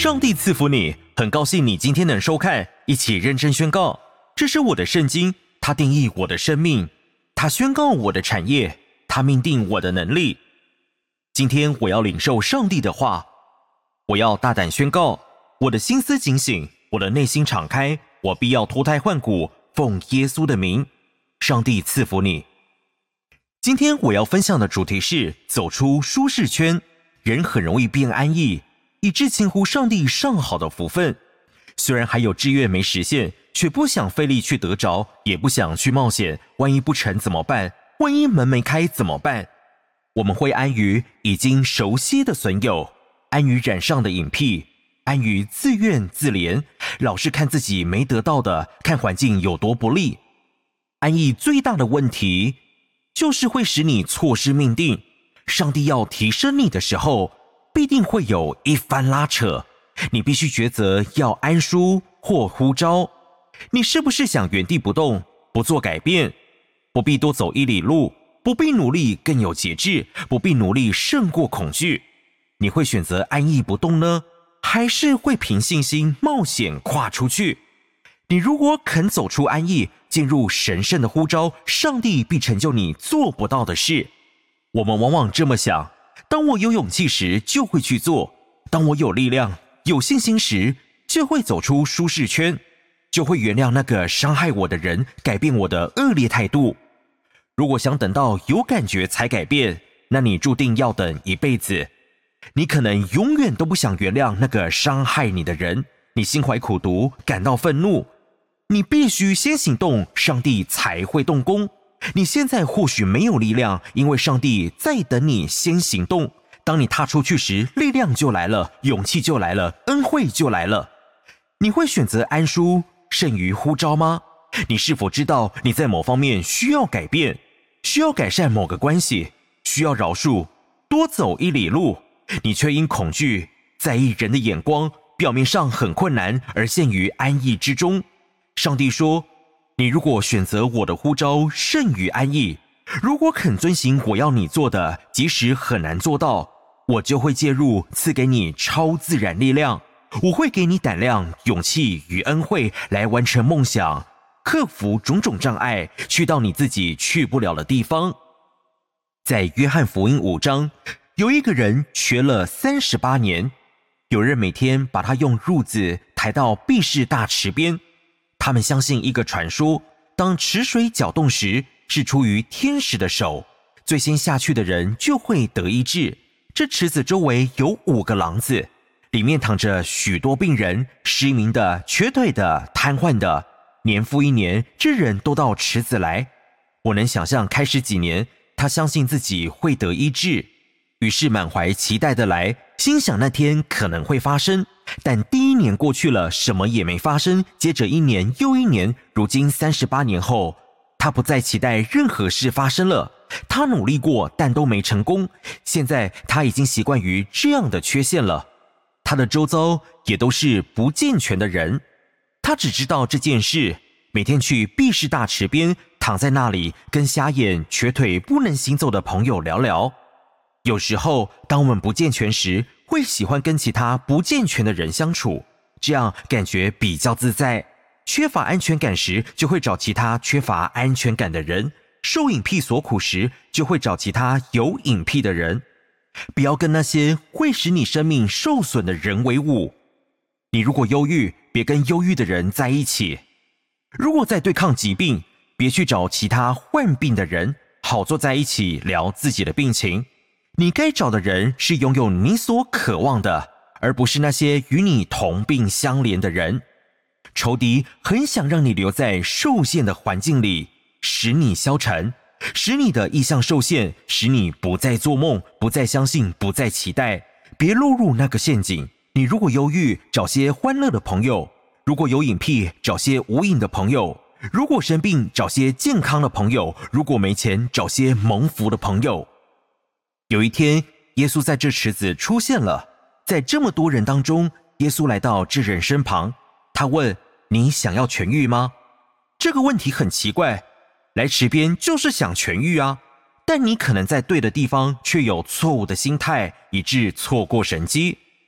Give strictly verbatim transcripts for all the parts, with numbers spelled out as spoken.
上帝赐福你，很高兴你今天能收看，一起认真宣告。这是我的圣经，它定义我的生命，它宣告我的产业，它命定我的能力。今天我要领受上帝的话，我要大胆宣告，我的心思警醒，我的内心敞开，我必要脱胎换骨，奉耶稣的名。上帝赐福你。今天我要分享的主题是走出舒适圈。人很容易变安逸，以致轻忽上帝上好的福分。虽然还有志愿没实现，却不想费力去得着，也不想去冒险。万一不成怎么办？万一门没开怎么办？我们会安于已经熟悉的损友，安于染上的瘾癖，安于自怨自怜，老是看自己没得到的，看环境有多不利。安逸最大的问题，就是会使你错失命定。上帝要提升你的时候，必定会有一番拉扯。你必须抉择要安舒或呼召。你是不是想原地不动，不做改变？不必多走一里路，不必努力更有节制，不必努力胜过恐惧。你会选择安逸不动呢，还是会凭信心冒险跨出去？你如果肯走出安逸，进入神圣的呼召，上帝必成就你做不到的事。我们往往这么想，当我有勇气时就会去做，当我有力量有信心时就会走出舒适圈，就会原谅那个伤害我的人，改变我的恶劣态度。如果想等到有感觉才改变，那你注定要等一辈子。你可能永远都不想原谅那个伤害你的人，你心怀苦毒，感到愤怒。你必须先行动，上帝才会动工。你现在或许没有力量，因为上帝在等你先行动。当你踏出去时，力量就来了，勇气就来了，恩惠就来了。你会选择安舒胜于呼召吗？你是否知道你在某方面需要改变，需要改善某个关系，需要饶恕，多走一里路？你却因恐惧、在意人的眼光，表面上很困难，而陷于安逸之中。上帝说，你如果选择我的呼召胜于安逸，如果肯遵行我要你做的，即使很难做到，我就会介入，赐给你超自然力量。我会给你胆量、勇气与恩惠，来完成梦想，克服种种障碍，去到你自己去不了的地方。在约翰福音五章，有一个人瘸了三十八年，有人每天把他用褥子抬到毕士大池边。他们相信一个传说，当池水搅动时，是出于天使的手，最先下去的人就会得医治。这池子周围有五个廊子，里面躺着许多病人，失明的、瘸腿的、瘫痪的，年复一年，这人都到池子来。我能想象开始几年，他相信自己会得医治，于是满怀期待的来，心想那天可能会发生。但第一年过去了，什么也没发生。接着一年又一年，如今三十八年后，他不再期待任何事发生了。他努力过，但都没成功。现在他已经习惯于这样的缺陷了。他的周遭也都是不健全的人。他只知道这件事，每天去毕士大池边，躺在那里跟瞎眼、瘸腿、不能行走的朋友聊聊。有时候，当我们不健全时，会喜欢跟其他不健全的人相处，这样感觉比较自在。缺乏安全感时，就会找其他缺乏安全感的人；受瘾癖所苦时，就会找其他有瘾癖的人。不要跟那些会使你生命受损的人为伍。你如果忧郁，别跟忧郁的人在一起；如果在对抗疾病，别去找其他患病的人，好坐在一起聊自己的病情。你该找的人是拥有你所渴望的，而不是那些与你同病相怜的人。仇敌很想让你留在受限的环境里，使你消沉，使你的意向受限，使你不再做梦，不再相信，不再期待。别落入那个陷阱。你如果忧郁，找些欢乐的朋友；如果有瘾癖，找些无瘾的朋友；如果生病，找些健康的朋友；如果没钱，找些蒙福的朋友。有一天，耶稣在这池子出现了，在这么多人当中，耶稣来到这人身旁，他问：你想要痊愈吗？这个问题很奇怪，来池边就是想痊愈啊，但你可能在对的地方，却有错误的心态，以致错过神机。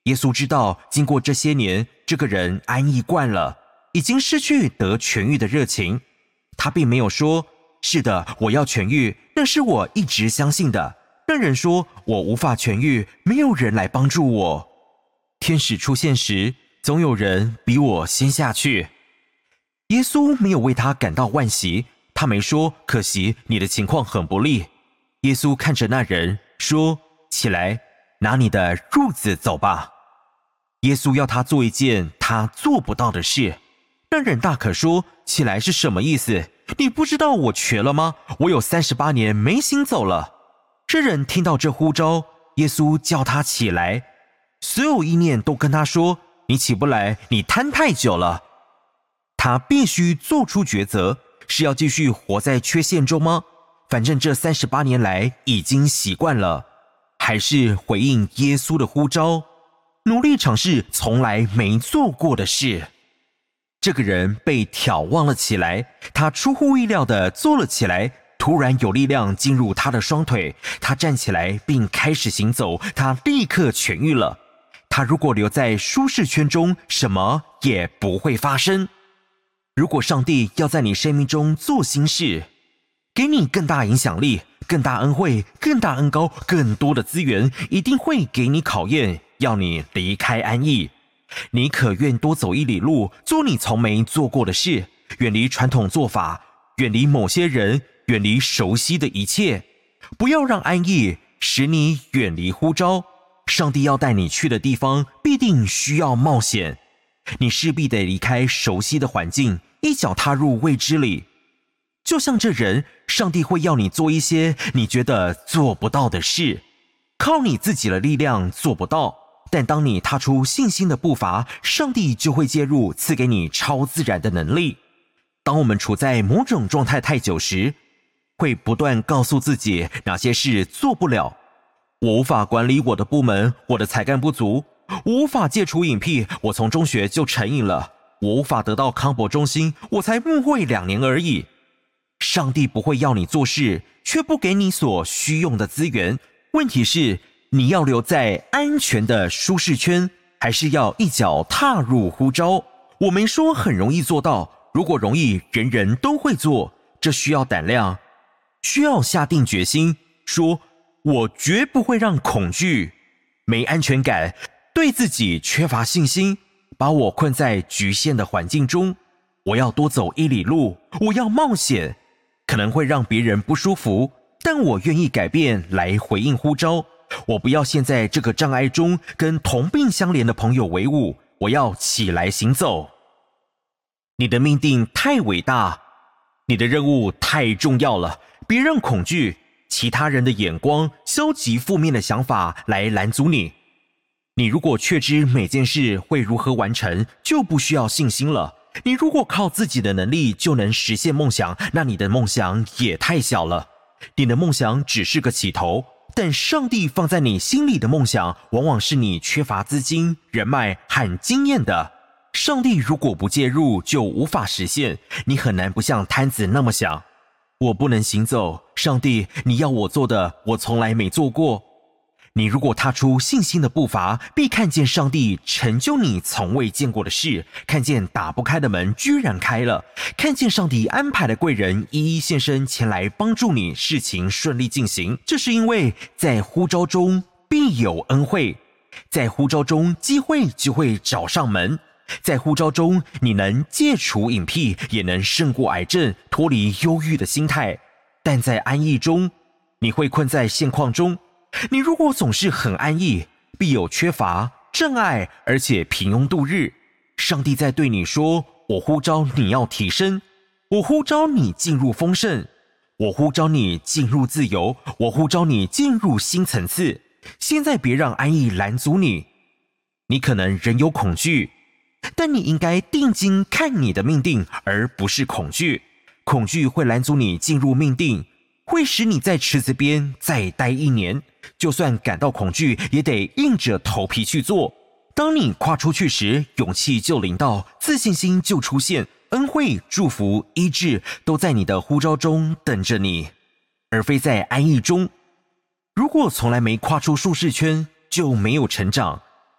耶稣知道，经过这些年，这个人安逸惯了，已经失去得痊愈的热情。他并没有说：“是的，我要痊愈，那是我一直相信的。”那人说：“我无法痊愈，没有人来帮助我。”天使出现时，总有人比我先下去。耶稣没有为他感到惋惜，他没说：“可惜你的情况很不利。”耶稣看着那人说：“起来，拿你的褥子走吧。”耶稣要他做一件他做不到的事。那人大可说：“起来是什么意思？你不知道我瘸了吗？我有三十八年没行走了。”这人听到这呼召，耶稣叫他起来，所有意念都跟他说：“你起不来，你瘫太久了。”他必须做出抉择，是要继续活在缺陷中吗？反正这三十八年来已经习惯了，还是回应耶稣的呼召，努力尝试从来没做过的事。这个人被挑望了起来，他出乎意料地坐了起来，突然有力量进入他的双腿，他站起来并开始行走，他立刻痊愈了。他如果留在舒适圈中，什么也不会发生。如果上帝要在你生命中做新事，给你更大影响力、更大恩惠、更大恩膏、更多的资源，一定会给你考验，要你离开安逸。你可愿多走一里路，做你从没做过的事，远离传统做法，远离某些人，远离熟悉的一切。不要让安逸使你远离呼召。上帝要带你去的地方，必定需要冒险。你势必得离开熟悉的环境，一脚踏入未知里。就像这人，上帝会要你做一些你觉得做不到的事，靠你自己的力量做不到。但当你踏出信心的步伐，上帝就会介入，赐给你超自然的能力。当我们处在某种状态太久时，会不断告诉自己哪些事做不了。我无法管理我的部门，我的才干不足；我无法戒除瘾癖，我从中学就成瘾了；我无法得到康博中心，我才牧会两年而已。上帝不会要你做事，却不给你所需用的资源。问题是，你要留在安全的舒适圈，还是要一脚踏入呼召？我没说很容易做到，如果容易，人人都会做。这需要胆量，需要下定决心，说我绝不会让恐惧、没安全感、对自己缺乏信心，把我困在局限的环境中。我要多走一里路，我要冒险，可能会让别人不舒服，但我愿意改变来回应呼召。我不要陷在这个障碍中，跟同病相怜的朋友为伍，我要起来行走。你的命定太伟大，你的任务太重要了，别让恐惧、其他人的眼光、消极负面的想法来拦阻你。你如果确知每件事会如何完成，就不需要信心了。你如果靠自己的能力就能实现梦想，那你的梦想也太小了。你的梦想只是个起头，但上帝放在你心里的梦想，往往是你缺乏资金、人脉和经验的。上帝如果不介入，就无法实现。你很难不像摊子那么想：我不能行走，上帝，你要我做的，我从来没做过。你如果踏出信心的步伐，必看见上帝成就你从未见过的事，看见打不开的门居然开了，看见上帝安排的贵人一一现身前来帮助你，事情顺利进行。这是因为在呼召中必有恩惠，在呼召中机会就会找上门，在呼召中你能戒除瘾癖，也能胜过癌症，脱离忧郁的心态。但在安逸中，你会困在现况中。你如果总是很安逸，必有缺乏、障碍，而且平庸度日。上帝在对你说：我呼召你要提升，我呼召你进入丰盛，我呼召你进入自由，我呼召你进入新层次。现在别让安逸拦阻你。你可能仍有恐惧，但你应该定睛看你的命定，而不是恐惧。恐惧会拦阻你进入命定，会使你在池子边再待一年。就算感到恐惧，也得硬着头皮去做。当你跨出去时，勇气就临到，自信心就出现，恩惠、祝福、医治都在你的呼召中等着你，而非在安逸中。如果从来没跨出舒适圈，就没有成长。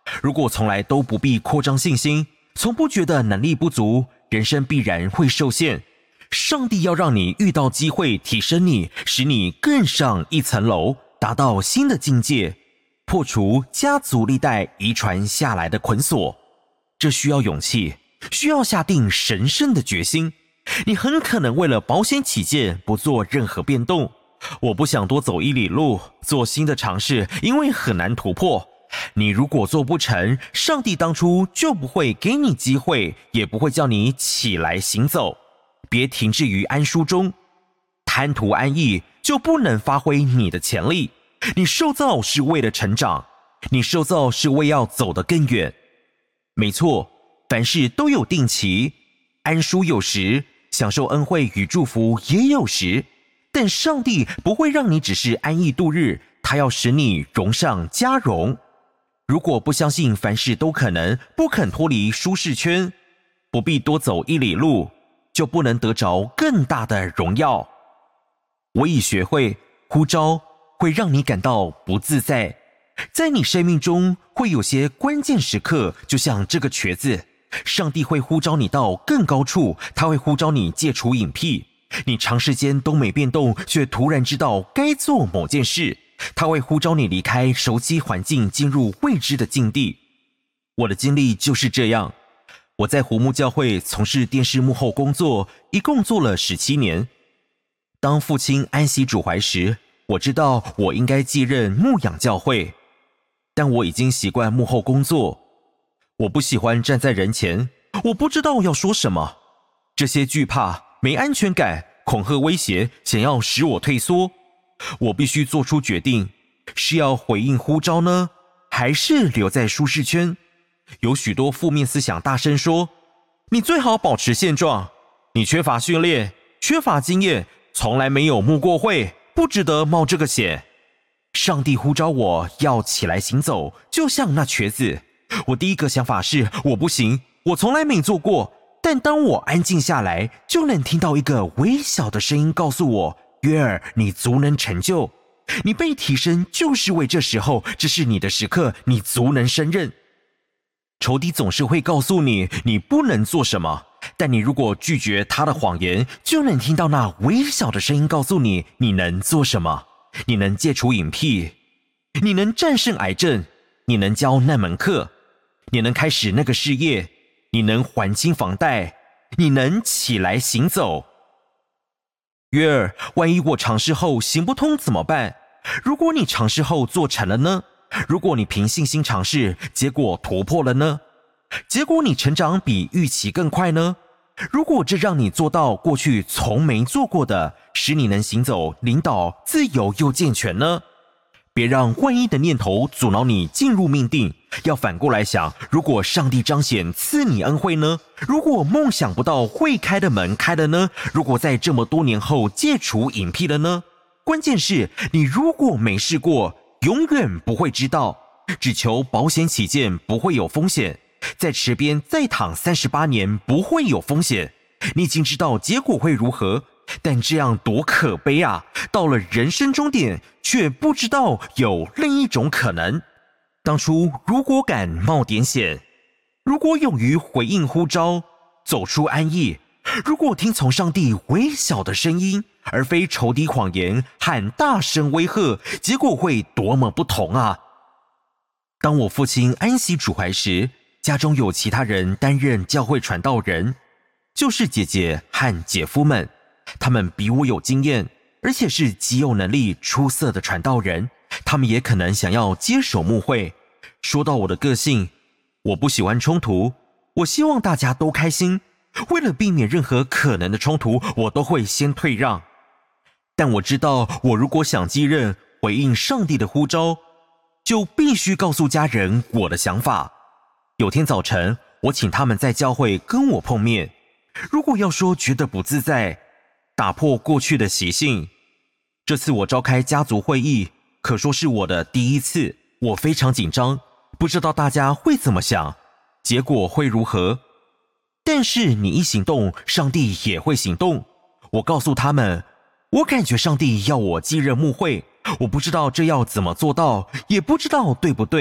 如果从来都不必扩张信心，从不觉得能力不足，人生必然会受限。上帝要让你遇到机会提升你，使你更上一层楼，达到新的境界，破除家族历代遗传下来的捆锁。这需要勇气，需要下定神圣的决心。你很可能为了保险起见不做任何变动。我不想多走一里路，做新的尝试，因为很难突破。你如果做不成，上帝当初就不会给你机会，也不会叫你起来行走。别停滞于安舒中，贪图安逸就不能发挥你的潜力。你受造是为了成长，你受造是为要走得更远。没错，凡事都有定期，安舒有时，享受恩惠与祝福也有时，但上帝不会让你只是安逸度日，他要使你荣上加荣。如果不相信凡事都可能，不肯脱离舒适圈，不必多走一里路，就不能得着更大的荣耀。我已学会，呼召会让你感到不自在，在你生命中会有些关键时刻，就像这个瘸子，上帝会呼召你到更高处，他会呼召你戒除瘾癖。你长时间都没变动，却突然知道该做某件事，他会呼召你离开熟悉环境，进入未知的境地。我的经历就是这样。我在湖木教会从事电视幕后工作，一共做了十七年。当父亲安息主怀时，我知道我应该继任牧养教会，但我已经习惯幕后工作。我不喜欢站在人前，我不知道要说什么。这些惧怕、没安全感、恐吓、威胁，想要使我退缩。我必须做出决定，是要回应呼召呢，还是留在舒适圈？有许多负面思想大声说，你最好保持现状，你缺乏训练，缺乏经验，从来没有牧过会，不值得冒这个险。上帝呼召我要起来行走，就像那瘸子。我第一个想法是，我不行，我从来没做过。但当我安静下来，就能听到一个微小的声音告诉我，约尔，你足能成就。你被提升就是为这时候，这是你的时刻，你足能胜任。仇敌总是会告诉你，你不能做什么，但你如果拒绝他的谎言，就能听到那微小的声音告诉你，你能做什么。你能戒除瘾癖，你能战胜癌症，你能教那门课，你能开始那个事业，你能还清房贷，你能起来行走。约尔，万一我尝试后行不通怎么办？如果你尝试后做成了呢？如果你凭信心尝试，结果突破了呢？结果你成长比预期更快呢？如果这让你做到过去从没做过的，使你能行走、领导、自由又健全呢？别让万一的念头阻挠你进入命定，要反过来想，如果上帝彰显赐你恩惠呢？如果梦想不到会开的门开了呢？如果在这么多年后戒除瘾癖了呢？关键是你如果没试过，永远不会知道。只求保险起见，不会有风险。在池边再躺三十八年，不会有风险。你已经知道结果会如何，但这样多可悲啊！到了人生终点，却不知道有另一种可能。当初如果敢冒点险，如果勇于回应呼召，走出安逸，如果听从上帝微小的声音，而非仇敌谎言和大声威吓，结果会多么不同啊！当我父亲安息主怀时，家中有其他人担任教会传道人，就是姐姐和姐夫们，他们比我有经验，而且是极有能力出色的传道人，他们也可能想要接手牧会。说到我的个性，我不喜欢冲突，我希望大家都开心，为了避免任何可能的冲突，我都会先退让。但我知道，我如果想继任回应上帝的呼召，就必须告诉家人我的想法。有天早晨，我请他们在教会跟我碰面。如果要说觉得不自在，打破过去的习性，这次我召开家族会议，可说是我的第一次。我非常紧张，不知道大家会怎么想，结果会如何。但是你一行动，上帝也会行动。我告诉他们，我感觉上帝要我继任牧会，我不知道这要怎么做到，也不知道对不对，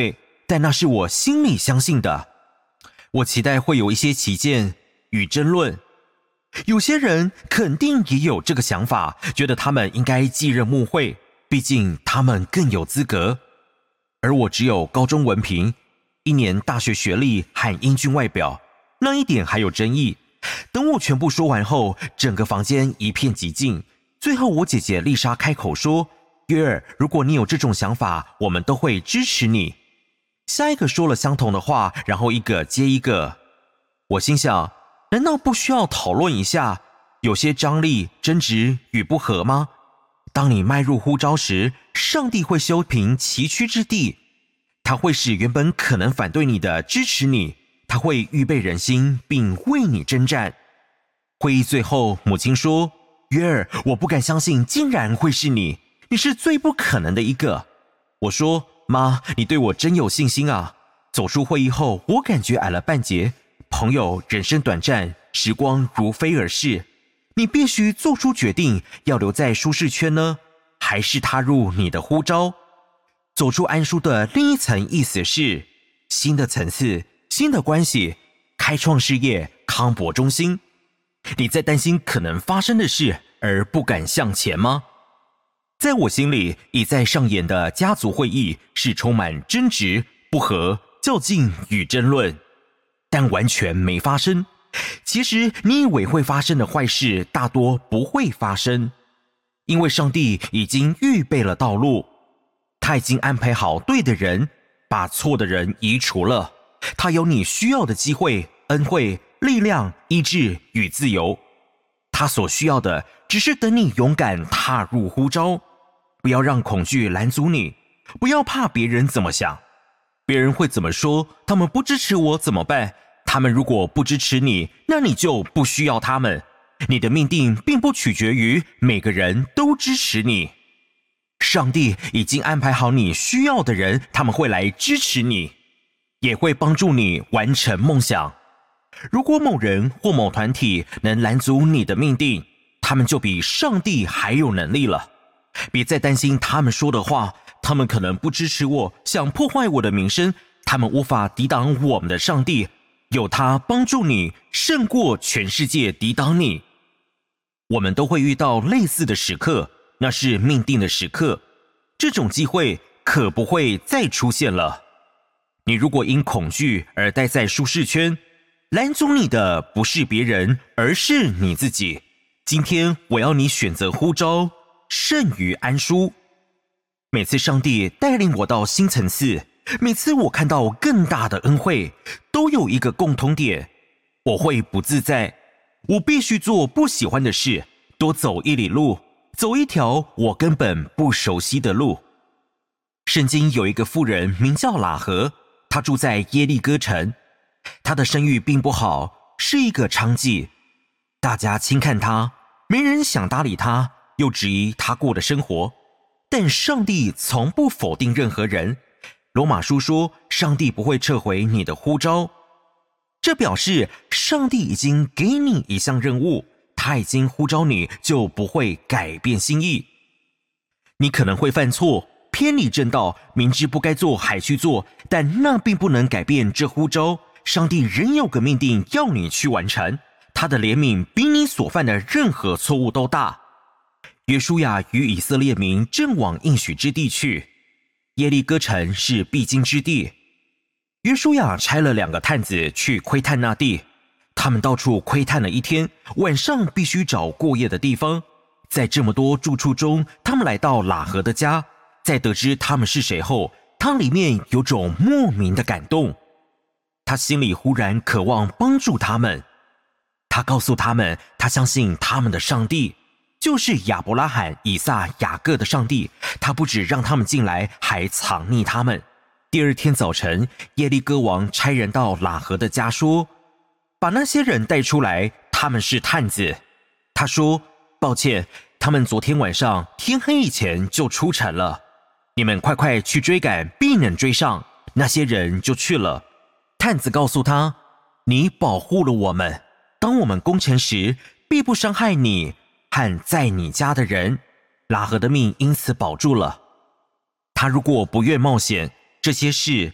但那是我心里相信的。我期待会有一些歧见与争论。有些人肯定也有这个想法，觉得他们应该继任牧会，毕竟他们更有资格。而我只有高中文凭，一年大学学历和英俊外表，那一点还有争议。等我全部说完后，整个房间一片寂静。最后我姐姐丽莎开口说，约尔，如果你有这种想法，我们都会支持你。下一个说了相同的话，然后一个接一个。我心想，难道不需要讨论一下有些张力、争执与不合吗？当你迈入呼召时，上帝会修平崎岖之地，他会使原本可能反对你的支持你，他会预备人心并为你征战。会议最后，母亲说，约尔，我不敢相信竟然会是你，你是最不可能的一个。我说，妈，你对我真有信心啊。走出会议后，我感觉矮了半截。朋友，人生短暂，时光如飞而逝，你必须做出决定，要留在舒适圈呢，还是踏入你的呼召？走出安舒的另一层意思是新的层次、新的关系、开创事业、康博中心。你在担心可能发生的事而不敢向前吗？在我心里，已在上演的家族会议是充满争执、不和、较劲与争论，但完全没发生。其实你以为会发生的坏事大多不会发生，因为上帝已经预备了道路，他已经安排好对的人，把错的人移除了。他有你需要的机会、恩惠、力量、医治与自由。他所需要的只是等你勇敢踏入呼召。不要让恐惧拦阻你，不要怕别人怎么想。别人会怎么说？他们不支持我怎么办？他们如果不支持你，那你就不需要他们。你的命定并不取决于每个人都支持你。上帝已经安排好你需要的人，他们会来支持你，也会帮助你完成梦想。如果某人或某团体能拦阻你的命定，他们就比上帝还有能力了。别再担心他们说的话，他们可能不支持我，想破坏我的名声，他们无法抵挡我们的上帝，有他帮助你，胜过全世界抵挡你。我们都会遇到类似的时刻，那是命定的时刻，这种机会可不会再出现了。你如果因恐惧而待在舒适圈，拦阻你的不是别人，而是你自己。今天我要你选择呼召，胜于安舒。每次上帝带领我到新层次，每次我看到更大的恩惠，都有一个共通点，我会不自在，我必须做不喜欢的事，多走一里路，走一条我根本不熟悉的路。圣经有一个妇人名叫喇合，她住在耶利哥城，她的声誉并不好，是一个娼妓，大家轻看她，没人想搭理她，又质疑她过的生活。但上帝从不否定任何人。罗马书说，上帝不会撤回你的呼召，这表示上帝已经给你一项任务，他已经呼召你，就不会改变心意。你可能会犯错，偏离正道，明知不该做还去做，但那并不能改变这呼召。上帝仍有个命定要你去完成，他的怜悯比你所犯的任何错误都大。约书亚与以色列民正往应许之地去，耶利哥城是必经之地。约书亚差了两个探子去窥探那地，他们到处窥探了一天，晚上必须找过夜的地方。在这么多住处中，他们来到喇合的家，在得知他们是谁后，他里面有种莫名的感动，他心里忽然渴望帮助他们。他告诉他们，他相信他们的上帝就是亚伯拉罕、以撒、雅各的上帝，他不只让他们进来，还藏匿他们。第二天早晨，耶利哥王差人到喇合的家说，把那些人带出来，他们是探子。他说，抱歉，他们昨天晚上天黑以前就出城了，你们快快去追赶，必能追上。那些人就去了。探子告诉他，你保护了我们，当我们攻城时，必不伤害你和在你家的人。喇合的命因此保住了。他如果不愿冒险，这些事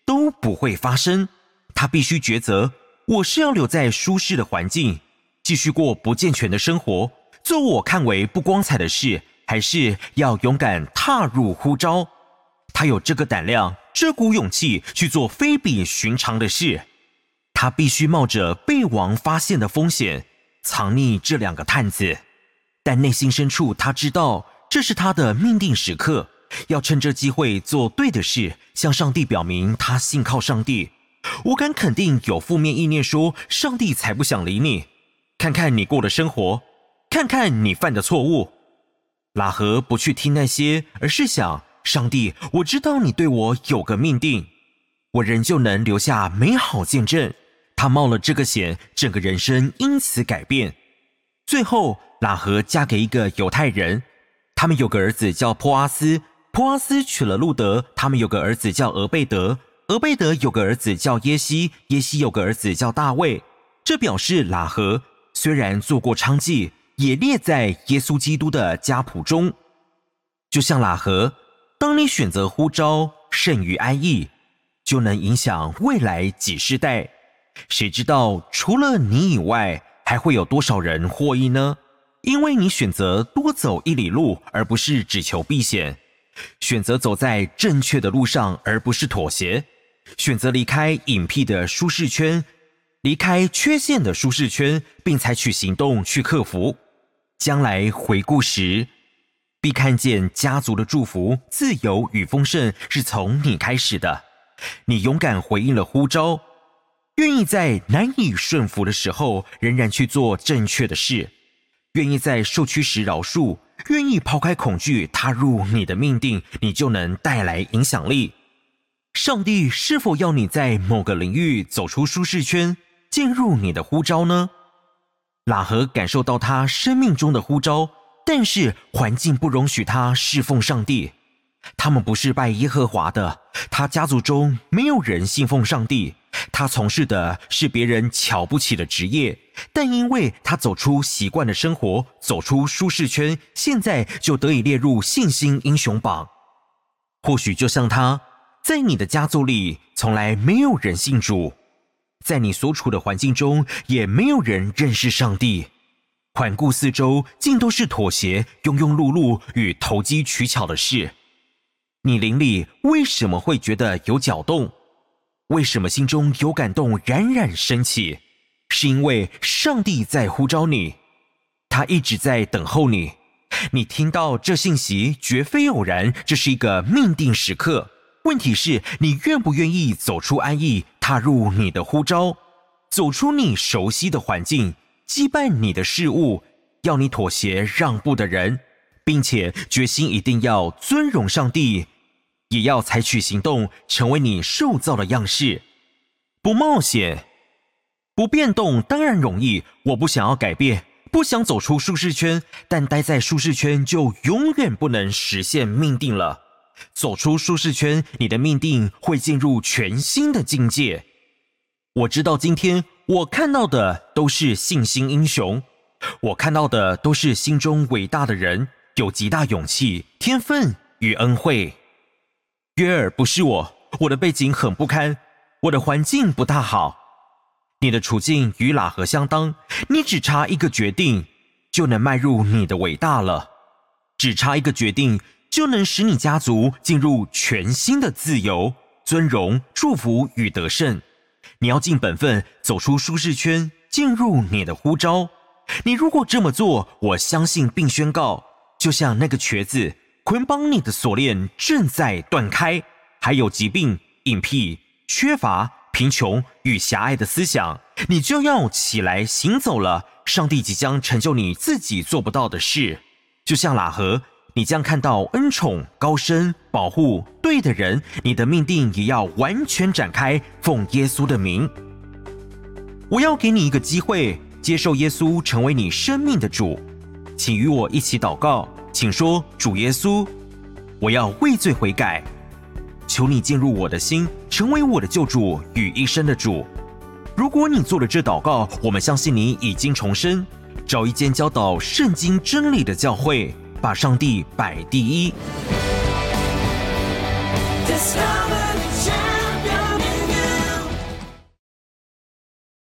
都不会发生。他必须抉择，我是要留在舒适的环境，继续过不健全的生活，做我看为不光彩的事，还是要勇敢踏入呼召。他有这个胆量，这股勇气去做非比寻常的事。他必须冒着被王发现的风险，藏匿这两个探子。但内心深处他知道，这是他的命定时刻，要趁这机会做对的事，向上帝表明他信靠上帝。我敢肯定，有负面意念说上帝才不想理你，看看你过的生活，看看你犯的错误。喇合不去听那些，而是想，上帝，我知道你对我有个命定，我仍旧能留下美好见证。他冒了这个险，整个人生因此改变。最后，喇合嫁给一个犹太人，他们有个儿子叫波阿斯，波阿斯娶了路德，他们有个儿子叫俄贝德，俄贝德有个儿子叫耶西，耶西有个儿子叫大卫。这表示喇合虽然做过娼妓，也列在耶稣基督的家谱中。就像喇合，当你选择呼召胜于安逸，就能影响未来几世代。谁知道除了你以外，还会有多少人获益呢？因为你选择多走一里路，而不是只求避险；选择走在正确的路上，而不是妥协；选择离开隐僻的舒适圈，离开缺陷的舒适圈，并采取行动去克服。将来回顾时，必看见家族的祝福、自由与丰盛是从你开始的。你勇敢回应了呼召，愿意在难以顺服的时候仍然去做正确的事，愿意在受屈时饶恕，愿意抛开恐惧踏入你的命定，你就能带来影响力。上帝是否要你在某个领域走出舒适圈，进入你的呼召呢？喇合感受到他生命中的呼召，但是环境不容许他侍奉上帝。他们不是拜耶和华的，他家族中没有人信奉上帝。他从事的是别人瞧不起的职业，但因为他走出习惯的生活，走出舒适圈，现在就得以列入信心英雄榜。或许就像他，在你的家族里从来没有人信主，在你所处的环境中也没有人认识上帝。环顾四周，尽都是妥协、庸庸碌碌与投机取巧的事。你灵里为什么会觉得有搅动？为什么心中有感动冉冉升起？是因为上帝在呼召你，他一直在等候你。你听到这信息绝非偶然，这是一个命定时刻。问题是你愿不愿意走出安逸，踏入你的呼召，走出你熟悉的环境，羁绊你的事物，要你妥协让步的人，并且决心一定要尊荣上帝，也要采取行动，成为你受造的样式。不冒险，不变动当然容易，我不想要改变，不想走出舒适圈，但待在舒适圈就永远不能实现命定了。走出舒适圈，你的命定会进入全新的境界。我知道今天我看到的都是信心英雄，我看到的都是心中伟大的人，有极大勇气、天分与恩惠。约尔不是我，我的背景很不堪，我的环境不大好。你的处境与喇合相当，你只差一个决定，就能迈入你的伟大了。只差一个决定，就能使你家族进入全新的自由、尊荣、祝福与得胜。你要尽本分，走出舒适圈，进入你的呼召。你如果这么做，我相信并宣告，就像那个瘸子，捆绑你的锁链正在断开。还有疾病、隐僻、缺乏、贫穷与狭隘的思想，你就要起来行走了。上帝即将成就你自己做不到的事。就像喇合，你将看到恩宠、高升、保护，对的人，你的命定也要完全展开，奉耶稣的名。我要给你一个机会，接受耶稣成为你生命的主。请与我一起祷告，请说：主耶稣，我要为罪悔改，求你进入我的心，成为我的救主与一生的主。如果你做了这祷告，我们相信你已经重生，找一间教导圣经真理的教会，把上帝摆第一。Discover